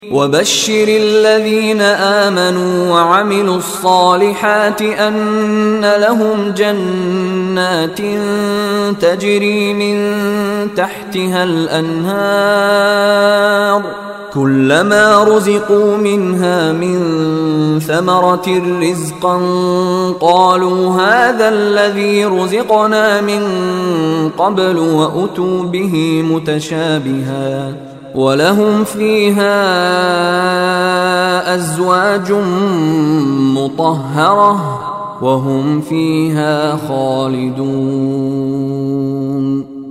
وبشر الذين آمنوا وعملوا الصالحات أن لهم جنات تجري من تحتها الأنهار كلما رزقوا منها من ثمرة رزقا قالوا هذا الذي رزقنا من قبل وأتوا به متشابها ولهم فيها أزواج مطهرة وهم فيها خالدون.